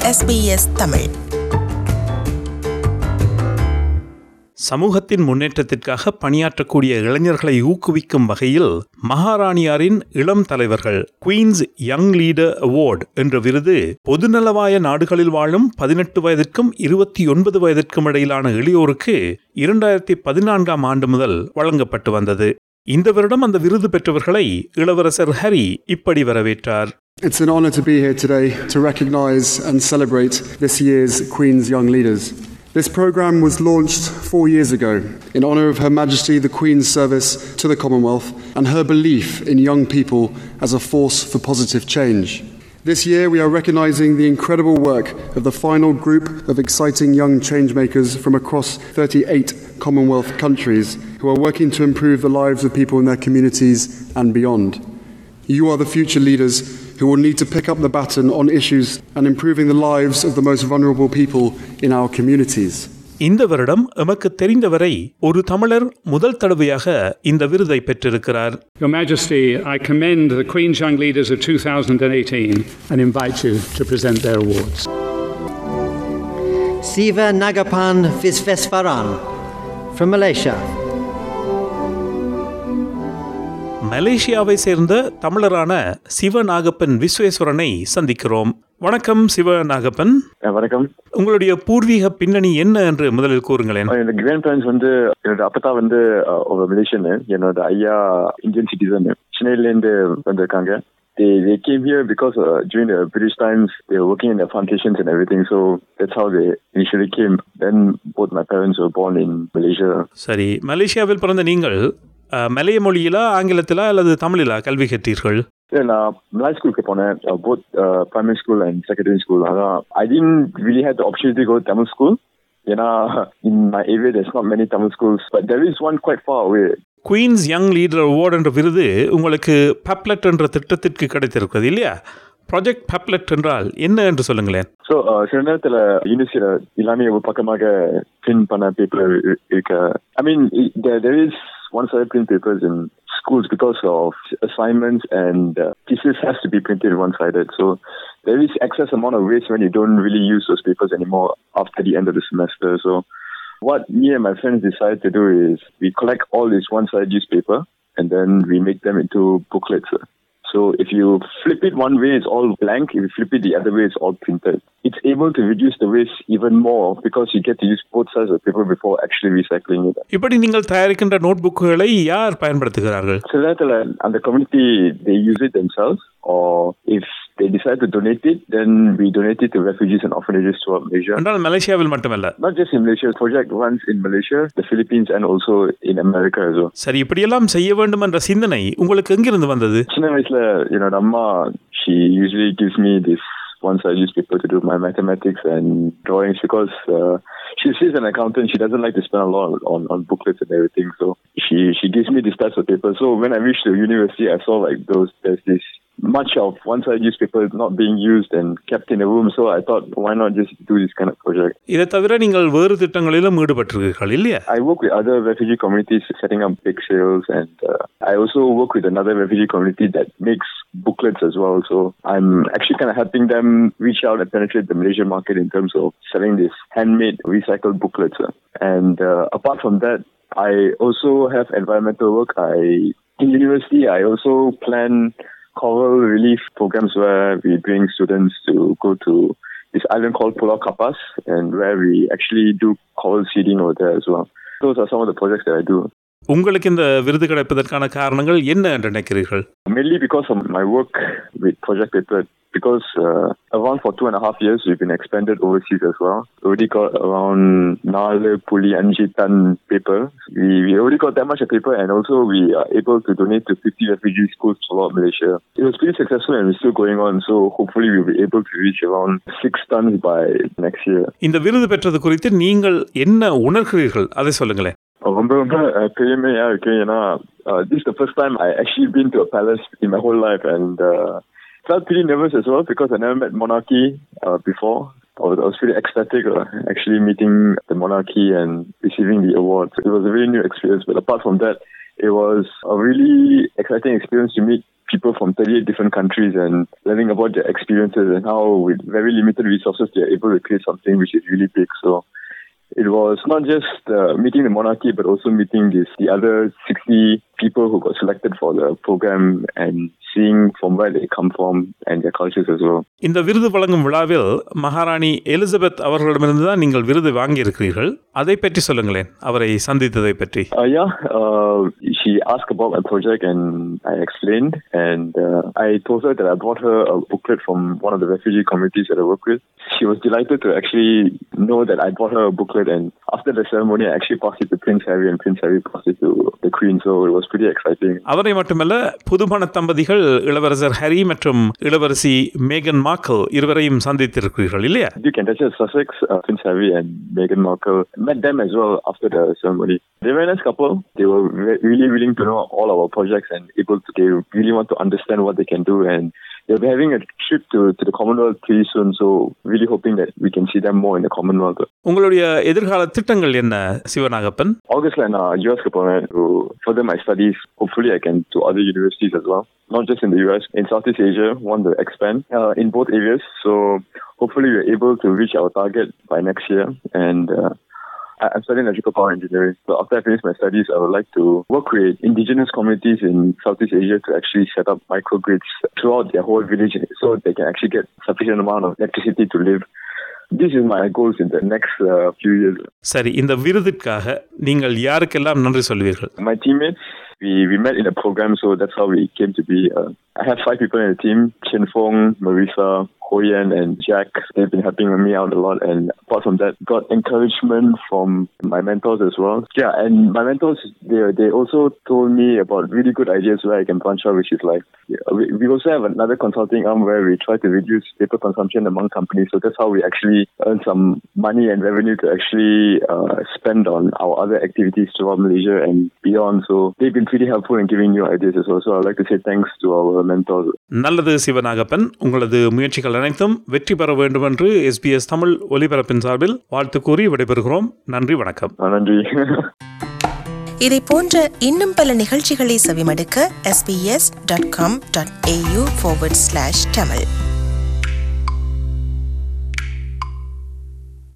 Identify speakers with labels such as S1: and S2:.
S1: SBS Tamil.
S2: சமூகத்தின் முன்னேற்றத்திற்காக பணியாற்றக்கூடிய இளைஞர்களை ஊக்குவிக்கும் வகையில் மகாராணியாரின் இளம் தலைவர்கள் குயின்ஸ் யங் லீடர் அவார்டு என்ற விருது பொதுநலவாய நாடுகளில் வாழும் 18 வயதிற்கும் 29 வயதிற்கும் இடையிலான இளையோருக்கு 2014ஆம் ஆண்டு முதல் வழங்கப்பட்டு வந்தது. இந்த வருடம் அந்த விருது பெற்றவர்களை இளவரசர் ஹரி இப்படி வரவேற்றார்.
S3: It's an honor to be here today to recognize and celebrate this year's Queen's Young Leaders. This program was launched 4 years ago in honor of Her Majesty the Queen's service to the Commonwealth and her belief in young people as a force for positive change. This year we are recognizing the incredible work of the final group of exciting young changemakers from across 38 Commonwealth countries who are working to improve the lives of people in their communities and beyond. You are the future leaders who will need to pick up the baton on issues and improving the lives of the most vulnerable people in our communities.
S2: இந்த வருடம் எமக்கு தெரிந்தவரை ஒரு தமிழர் முதல் தடவையாக இந்த விருதை பெற்றிருக்கிறார்.
S4: Your Majesty, I commend the Queen's Young Leaders of 2018 and invite you to present their awards.
S5: Siva Nagapan Visvesvaran from Malaysia.
S2: மலேசியாவை சேர்ந்த தமிழரான சிவநாகப்பன் விஸ்வேஸ்வரனை சந்திக்கிறோம். வணக்கம் சிவநாகப்பன்.
S6: வணக்கம்.
S2: உங்களுடைய பூர்வீக பின்னணி என்ன என்று முதலில் கூறுங்களேன்.
S6: என்னோட கிராண்ட் பேரண்ட்ஸ் என்னோட அப்பா ஒரு மலேசியன், என்னோட ஐயா இந்தியன் சிட்டிசன், சென்னையிலேருந்து வந்திருக்காங்க. They came here because during the British times they were working in the plantations and everything, so that's how they initially came. Then both my parents were born in Malaysia.
S2: சரி, மலேசியாவில் பிறந்த நீங்கள் மலைய மொழியிலா ஆங்கிலத்திலா அல்லது தமிழிலா கல்வி கற்றீர்கள்?
S6: நான் மலாய் ஸ்கூலுக்கு போனேன், both primary school and secondary school. I didn't really have the opportunity to go to Tamil school. In my area there's not many Tamil schools, but there is one quite far away.
S2: Queen's Young Leader Award என்ற விருது உங்களுக்கு பப்லெட் என்ற திட்டத்திற்கு கிடைத்திருக்கிறது இல்லையா? Project பப்லெட் என்றால் என்ன என்று சொல்லுங்களேன்.
S6: ஸோ சில நேரத்தில் யூனிவர்சிட்டியில் எல்லாமே ஒரு பக்கமாக பிரிண்ட் பண்ண பேப்பர் இருக்கு. I mean there is one-sided print papers in schools because of assignments and thesis has to be printed one-sided. So there is excess amount of waste when you don't really use those papers anymore after the end of the semester. So what me and my friends decided to do is we collect all this one-sided newspaper and then we make them into booklets. So if you flip it one way, it's all blank. If you flip it the other way, it's all printed. It's able to reduce the waste even more because you get to use both sides of paper before actually recycling it.
S2: இப்படி நீங்கள் தயாரிக்கின்ற நோட்புக்குகளை யார் பயன்படுத்துகிறார்கள்?
S6: So that and the community, they use it themselves, or if they decide to donate it, then we donate it to refugees and orphanages throughout Malaysia.
S2: என்றால் மலேசியாவில் மட்டுமல்ல?
S6: Not just in Malaysia. The project runs in Malaysia, the Philippines and also in America as well.
S2: சரி, இப்படியெல்லாம் செய்ய வேண்டும் என்ற சிந்தனை உங்களுக்கு எங்கிருந்து வந்தது?
S6: சின்ன வயசுல என்னோட அம்மா, she usually gives me this one-side newspaper to do my mathematics and drawings because she's an accountant. She doesn't like to spend a lot on booklets and everything. So she gives me this types of paper. So when I reached the university, I saw there's this much of one-side newspaper not being used and kept in a room. So I thought, why not just do this kind of project?
S2: இதை தவிர நீங்கள் வேறு திட்டங்களிலும் ஈடுபட்டிருக்கிறீர்கள் இல்லையா?
S6: I work with other refugee communities setting up big sales, and I also work with another refugee community that makes booklets as well. So I'm actually kind of helping them reach out and penetrate the Malaysian market in terms of selling this handmade recycled booklets. And apart from that, I also have environmental work. In university, I also plan coral relief programs where we bring students to go to this island called Pulau Kapas, and where we actually do coral seeding over there as well. Those are some of the projects that I do.
S2: உங்களுக்கு இந்த விருது கிடைப்பதற்கான காரணங்கள் என்ன என்று நினைக்கிறீர்கள்?
S6: Mainly because of my work with Project Paper. Because around for 2.5 years we've been expanded overseas as well. We already got around 4.5 ton paper. We already got that much of paper, and also we are able to donate to 50 refugee schools throughout Malaysia. It was pretty successful and it's still going on, so hopefully we'll be able to reach around 6 tons by next year.
S2: இந்த விருது பெற்றது குறித்து நீங்கள் என்ன உணர்கிறீர்கள் அதை சொல்லுங்களேன்.
S6: ரொம்ப பெருமையா இருக்கு. ஏன்னா this is the first time I actually been to a palace in my whole life, and felt pretty nervous as well because I never met monarchy before. I was pretty ecstatic actually meeting the monarchy and receiving the award. It was a really new experience, but apart from that, It was a really exciting experience to meet people from 38 different countries and learning about their experiences and how with very limited resources they are able to create something which is really big. So it was not just meeting the monarchy, but also meeting the other 60 people who got selected for the program and seeing from where they come from and their cultures as well.
S2: இந்த விருது வழங்கும் விழாவில் மகாராணி Elizabeth அவர்களிடமிருந்து தான் நீங்கள் விருது வாங்கியிருக்கிறீர்கள். அதை பற்றி சொல்லுங்களேன், அவரை சந்தித்ததை பற்றி.
S6: She asked about my project and I explained, and I told her that I brought her a booklet from one of the refugee communities that I work with. She was delighted to actually know that I brought her a booklet, and after the ceremony I actually passed it to Prince Harry and Prince Harry passed it to the Queen, so it was pretty exciting.
S2: அவரை மட்டுமல்ல, புதுமண தம்பதிகள் இளவரசர் ஹரி மற்றும் இளவரசி மேகன் மார்க்கல் இருவரையும் சந்தித்திருக்கிறீர்கள் இல்லையா?
S6: Duke and Duchess of Sussex, Prince Harry and Meghan Markle, met them as well after the ceremony. They were a nice couple. They were really willing to know all our projects and they really want to understand what they can do, and they'll be having a trip to the Commonwealth pretty soon, so really hoping that we can see them more in the Commonwealth.
S2: உங்களுடைய எதிர்கால திட்டங்கள் என்ன சிவநாகப்பன்?
S6: August and US to further my studies. Hopefully I can to other universities as well, not just in the US, in Southeast Asia. Want to expand in both areas, so hopefully we're able to reach our target by next year. And I'm studying electrical power engineering. So after I finish my studies, I would like to work with indigenous communities in Southeast Asia to actually set up microgrids throughout their whole village so they can actually get sufficient amount of electricity to live. This is my goals in the next few years.
S2: சரி, இந்த விருதுக்காக நீங்கள் யாருக்கெல்லாம் நன்றி சொல்வீர்கள்?
S6: My teammates, we met in a program, so that's how we came to be. I have 5 people in the team: Chen Fong, Marisa, Hoyan and Jack. They've been helping me out a lot, and apart from that, got encouragement from my mentors as well. Yeah, and my mentors, they also told me about really good ideas where I can branch out, which is like, we also have another consulting arm where we try to reduce paper consumption among companies, so that's how we actually earn some money and revenue to actually spend on our other activities throughout Malaysia and beyond. So they've been pretty helpful in giving new ideas as well, so I'd like to say thanks to our mentors.
S2: நல்லது சிவநாகப்பன், உங்களது முயற்சிகள் அனைத்தும் வெற்றி பெற வேண்டும் என்று SBS Tamil ஒலிபரப்பின் சார்பில் வாழ்த்து கூறி விடைபெறுகிறோம். நன்றி, வணக்கம்.
S6: நன்றி.
S1: இதை போன்ற இன்னும் பல நிகழ்ச்சிகளை செவிமடுக்க sbs.com.au/tamil